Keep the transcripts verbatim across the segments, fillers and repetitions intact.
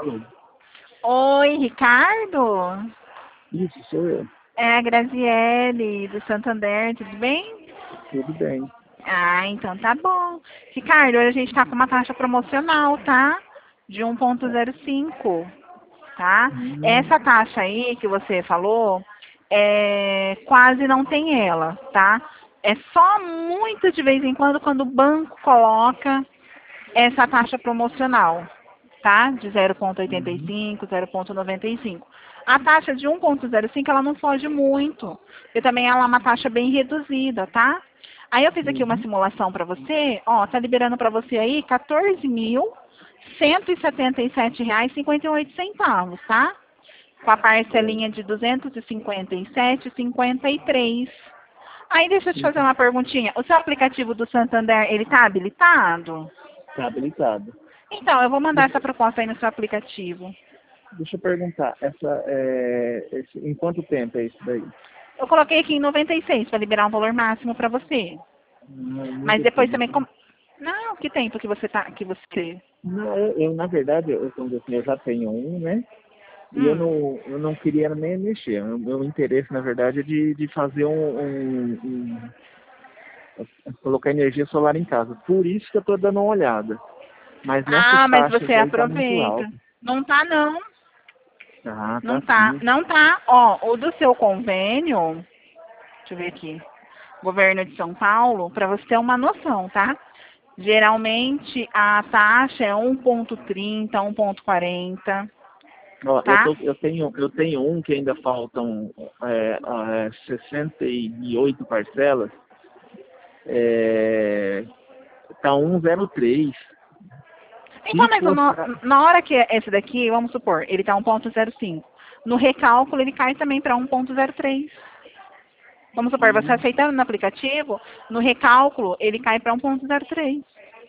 Alô? Oi, Ricardo? Isso, sou eu. É a Graziele, do Santander, tudo bem? Tudo bem. Ah, então tá bom. Ricardo, hoje a gente tá com uma taxa promocional, tá? De um ponto zero cinco, tá? Hum, Essa taxa aí que você falou, é, quase não tem ela, tá? É só muito de vez em quando, quando o banco coloca essa taxa promocional, tá? De zero ponto oitenta e uhum, cinco, zero ponto noventa e cinco. A taxa de um ponto zero cinco, ela não foge muito. E também ela é uma taxa bem reduzida, tá? Aí eu fiz aqui uma uhum. simulação para você, ó, tá liberando para você aí quatorze mil cento e setenta e sete reais e cinquenta e oito centavos, tá? Com a É, parcelinha de duzentos e cinquenta e sete e cinquenta e três. Aí deixa eu te fazer uhum. uma perguntinha. O seu aplicativo do Santander, ele tá habilitado? Tá habilitado. Então, eu vou mandar Deixa, essa proposta aí no seu aplicativo. deixa eu perguntar, essa, é, esse, em quanto tempo é isso daí? Eu coloquei aqui em noventa e seis para liberar um valor máximo para você. Não, é Mas muito depois tempo. também com... Não, que tempo que você tá que você Não, eu, eu, na verdade, eu, como assim, eu já tenho um, né? E eu Hum. não, eu não queria nem mexer. O meu interesse, na verdade, é de, de fazer um, um, um- colocar energia solar em casa. Por isso que eu estou dando uma olhada. Mas nessas Ah, mas você taxas aí tá muito aproveita. alto. Não tá não. Ah, Não tá tá. sim. Não tá. Ó, o do seu convênio, deixa eu ver aqui. Governo de São Paulo, para você ter uma noção, tá? Geralmente a taxa é um ponto trinta, um ponto quarenta, Ó, eu, tá? tô, eu, tenho, eu tenho um que ainda faltam é, é, sessenta e oito parcelas. É, tá um zero três. Se Então, mas fosse no- pra. na hora que é esse daqui, vamos supor, ele está um ponto zero cinco. No recálculo, ele cai também para um ponto zero três. Vamos supor, você Hum, aceitando no aplicativo, no recálculo, ele cai para um ponto zero três.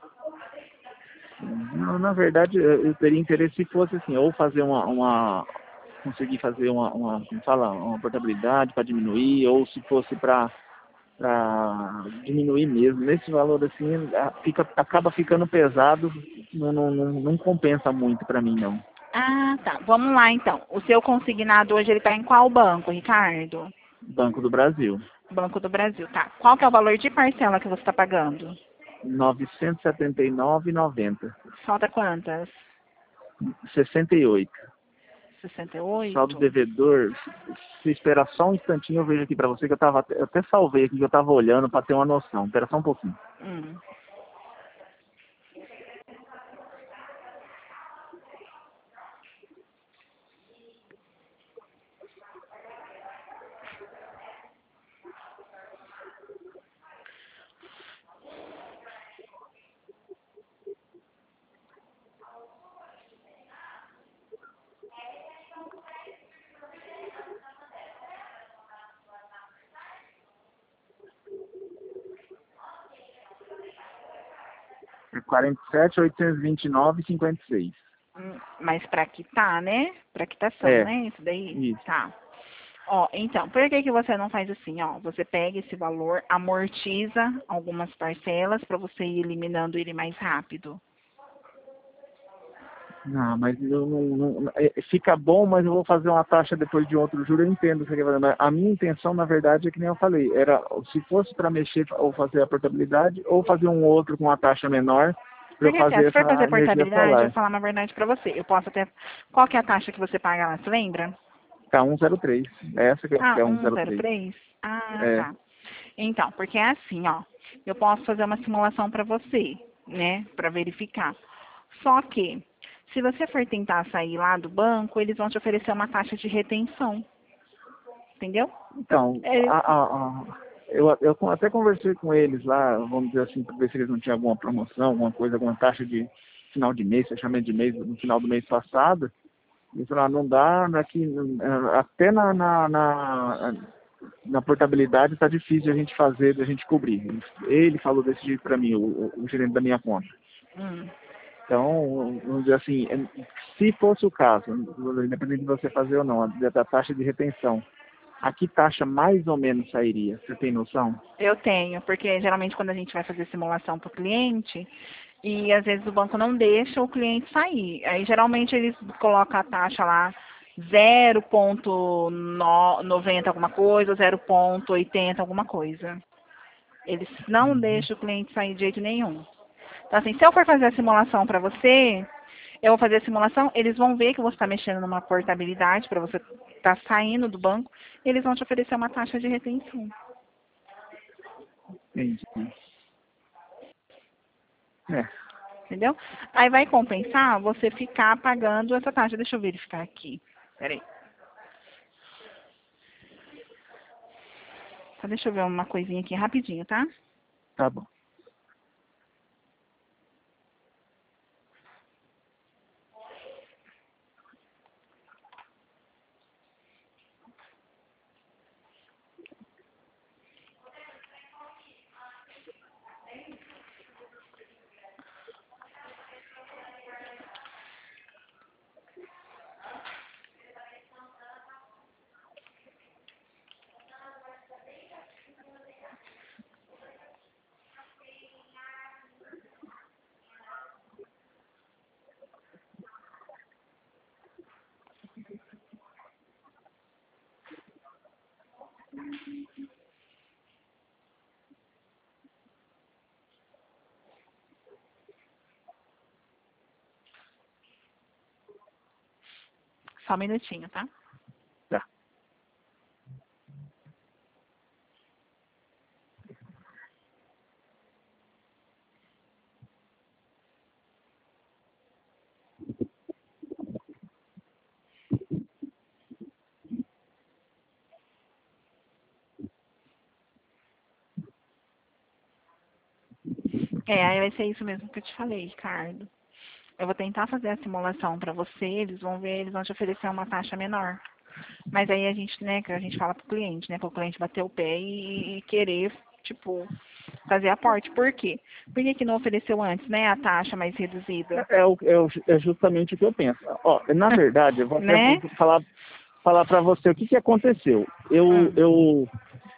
não, na verdade, eu, eu teria interesse se fosse assim, ou fazer uma. uma conseguir fazer uma, uma, como fala, uma portabilidade para diminuir, ou se fosse para para diminuir mesmo. Nesse valor assim, a- fica, acaba ficando pesado, não, não, não, não compensa muito para mim não. Ah, tá. Vamos lá, então. O seu consignado hoje, ele está em qual banco, Ricardo? Banco do Brasil. Banco do Brasil, tá. Qual que é o valor de parcela que você está pagando? novecentos e setenta e nove e noventa. Falta quantas? sessenta e oito. sessenta e Saldo oito? devedor. Se esperar só um instantinho, eu vejo aqui para você que eu tava, eu até salvei aqui que eu tava olhando para ter uma noção. Espera só um pouquinho. Hum. É quarenta e sete, oitocentos e vinte e nove e cinquenta e seis. Hum, Mas para quitar, né? Para quitação, É, né? Isso daí? isso. Tá. Ó, então, por que que você não faz assim, ó? Você pega esse valor, amortiza algumas parcelas para você ir eliminando ele mais rápido. Não, mas eu não, não- é, fica bom, mas eu vou fazer uma taxa depois de outro juro, eu entendo o que você quer fazer. Mas a minha intenção, na verdade, é que nem eu falei, era se fosse para mexer ou fazer a portabilidade, ou fazer um outro com uma taxa menor, para eu Porque assim, ó, fazer se for essa fazer energia portabilidade, eu solar. vou falar uma verdade para você. Eu posso até. Qual que é a taxa que você paga lá? Você lembra? Tá um zero três. Essa que é que Ah, é um zero três. cento e três? Ah, É. tá. Então, porque é assim, ó. Eu posso fazer uma simulação para você, né? Para verificar. Só que, se você for tentar sair lá do banco, eles vão te oferecer uma taxa de retenção. Entendeu? Então, É, a, a, a- eu, eu até conversei com eles lá, vamos dizer assim, para ver se eles não tinham alguma promoção, alguma coisa, alguma taxa de final de mês, fechamento de mês, no final do mês passado. E falaram, não dá, aqui, até na, na, na, na portabilidade está difícil a gente fazer, a gente cobrir. Ele falou desse jeito para mim, o, o gerente da minha conta. hum. Então, vamos dizer assim, se fosse o caso, independente de você fazer ou não, a- da taxa de retenção, a que taxa mais ou menos sairia? Você tem noção? Eu tenho, porque geralmente quando a gente vai fazer simulação para o cliente, E às vezes o banco não deixa o cliente sair. Aí geralmente eles colocam a taxa lá zero ponto noventa alguma coisa, zero ponto oitenta alguma coisa. Eles não deixam o cliente sair de jeito nenhum. Então assim, se eu for fazer a simulação para você, eu vou fazer a simulação, eles vão ver que você está mexendo numa portabilidade para você estar tá saindo do banco, e eles vão te oferecer uma taxa de retenção. Entendi. É. Entendeu? Aí vai compensar você ficar pagando essa taxa. Deixa eu verificar aqui. Peraí. Só deixa eu ver uma coisinha aqui rapidinho, tá? Tá bom. Só um minutinho, tá? Tá. É, aí vai ser isso mesmo que eu te falei, Ricardo. Eu vou tentar fazer a simulação para você, eles vão ver, eles vão te oferecer uma taxa menor. Mas aí a gente, né, que a gente fala pro cliente, né, para o cliente bater o pé e, e querer, tipo, fazer aporte. Por quê? Por que que não ofereceu antes, né, a taxa mais reduzida? É, o- é, o- é justamente o que eu penso. Ó, na verdade, eu vou até Né? falar, falar para você o que, que aconteceu. Eu, Hum, eu,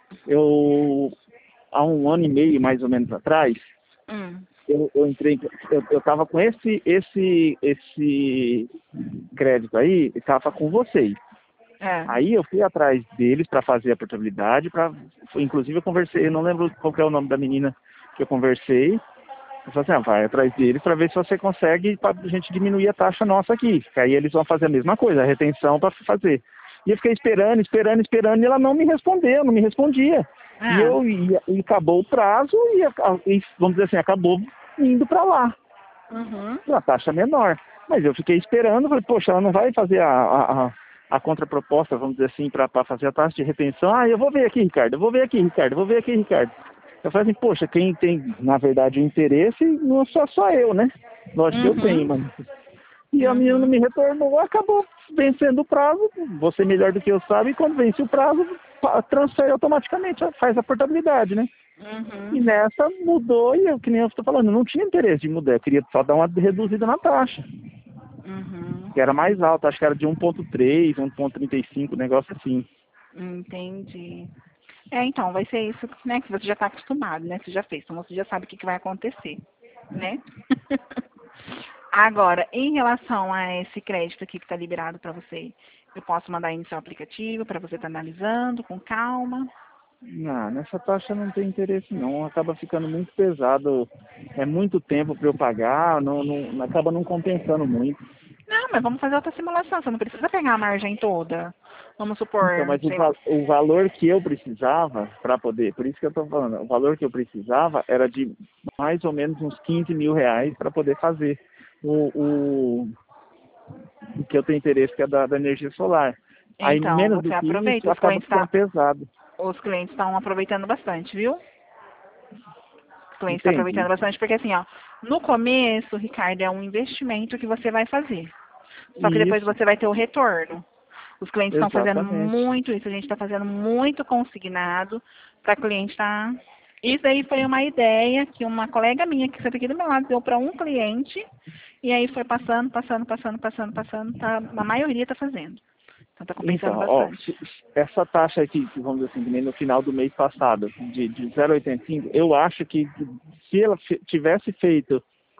eu, há um ano e meio, mais ou menos atrás, hum, eu, eu entrei, eu, eu tava com esse, esse, esse crédito aí, estava com vocês. é, Aí eu fui atrás deles para fazer a portabilidade, para, inclusive eu conversei, eu não lembro qual que é o nome da menina que eu conversei. Eu falei assim, ah, vai atrás deles para ver se você consegue para a gente diminuir a taxa nossa aqui. Que aí eles vão fazer a mesma coisa, a retenção para fazer. E eu fiquei esperando, esperando, esperando, e ela não me respondeu, não me respondia. E é, eu ia, e acabou o prazo e, e vamos dizer assim, acabou indo para lá, uhum, uma taxa menor. Mas eu fiquei esperando, falei, poxa, ela não vai fazer a, a, a, a contraproposta, vamos dizer assim, para fazer a taxa de retenção. Ah, eu vou ver aqui, Ricardo, eu vou ver aqui, Ricardo, eu vou ver aqui, Ricardo. Eu falei assim, poxa, quem tem, na verdade, o interesse não sou só eu, né? Lógico que eu tenho, uhum, mas... E a menina não uhum, me retornou, acabou vencendo o prazo, você melhor do que eu sabe, e quando vence o prazo, pa- transfere automaticamente, faz a portabilidade, né? E uhum, nessa mudou, e eu, que nem eu estou falando, eu não tinha interesse de mudar, eu queria só dar uma reduzida na taxa, uhum. que era mais alta, acho que era de um ponto três, um ponto trinta e cinco, negócio assim. Entendi. É, então, vai ser isso, né, que você já está acostumado, né? Você já fez, então você já sabe o que, que vai acontecer, né? Agora, em relação a esse crédito aqui que está liberado para você, eu posso mandar aí no seu aplicativo para você estar analisando com calma. Não, nessa taxa não tem interesse não, acaba ficando muito pesado, é muito tempo para eu pagar, não, não, acaba não compensando muito. Não, mas vamos fazer outra simulação, você não precisa pegar a margem toda. Vamos Então, supor, mas o, sei lá. va- o valor que eu precisava para poder, por isso que eu estou falando, o valor que eu precisava era de mais ou menos uns quinze mil reais para poder fazer o, o, o que eu tenho interesse, que é da, da energia solar. Aí Então, menos do você que isso aproveita, os acaba clientes ficando tá, pesado. os clientes estão aproveitando bastante, viu? Os clientes estão aproveitando Entende? bastante, porque assim, ó, no começo, Ricardo, é um investimento que você vai fazer. Só que depois Isso, você vai ter o retorno. Os clientes estão fazendo exatamente. muito isso, a gente está fazendo muito consignado para cliente estar. Tá... Isso aí foi uma ideia que uma colega minha que senta aqui do meu lado deu para um cliente e aí foi passando, passando, passando, passando, passando, tá, a maioria está fazendo. Então está compensando Então, ó, bastante. se- essa taxa aqui, que vamos dizer assim, que nem no final do mês passado, de, de zero vírgula oitenta e cinco, eu acho que se ela fe- tivesse feito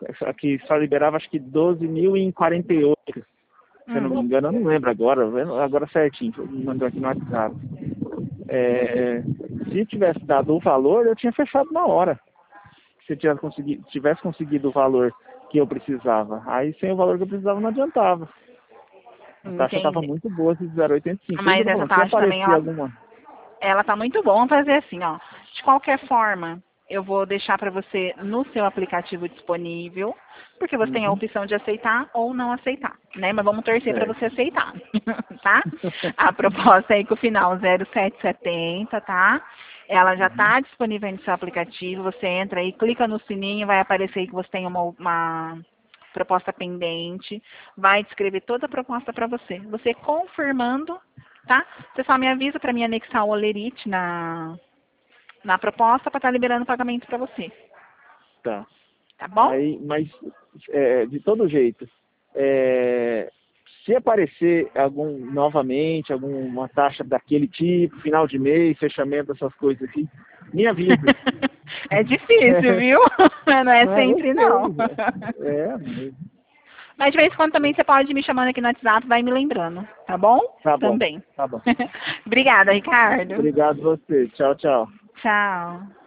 que só liberava acho que doze mil em quarenta e oito. Se eu não me engano, eu não lembro agora, agora certinho, me mandou aqui no WhatsApp. É, se tivesse dado o valor, eu tinha fechado na hora. Se eu tivesse conseguido, tivesse conseguido o valor que eu precisava. Aí sem o valor que eu precisava não adiantava. A taxa estava muito boa, esse zero vírgula oitenta e cinco. Mas essa taxa também, ela, alguma... ela tá muito boa. Vamos fazer assim, ó. De qualquer forma, eu vou deixar para você no seu aplicativo disponível, porque você uhum. tem a opção de aceitar ou não aceitar, né? Mas vamos torcer para você aceitar, tá? A proposta aí com o final zero sete setenta, tá? Ela já está uhum. disponível aí no seu aplicativo, você entra aí, clica no sininho, vai aparecer aí que você tem uma, uma proposta pendente, vai descrever toda a proposta para você. Você confirmando, tá? Você só me avisa para mim anexar o Olerite na... na proposta para estar tá liberando o pagamento para você. Tá. Tá bom? Aí, mas, é, de todo jeito, é, se aparecer algum, novamente, alguma taxa daquele tipo, final de mês, fechamento, essas coisas aqui, me avisa. É difícil, viu? Não é ah, sempre, não. É, mas... mas de vez em quando também você pode me chamando aqui no WhatsApp, vai me lembrando, tá bom? Tá bom. Também. Tá bom. Obrigada, Ricardo. Obrigado a você. Tchau, tchau. Tchau.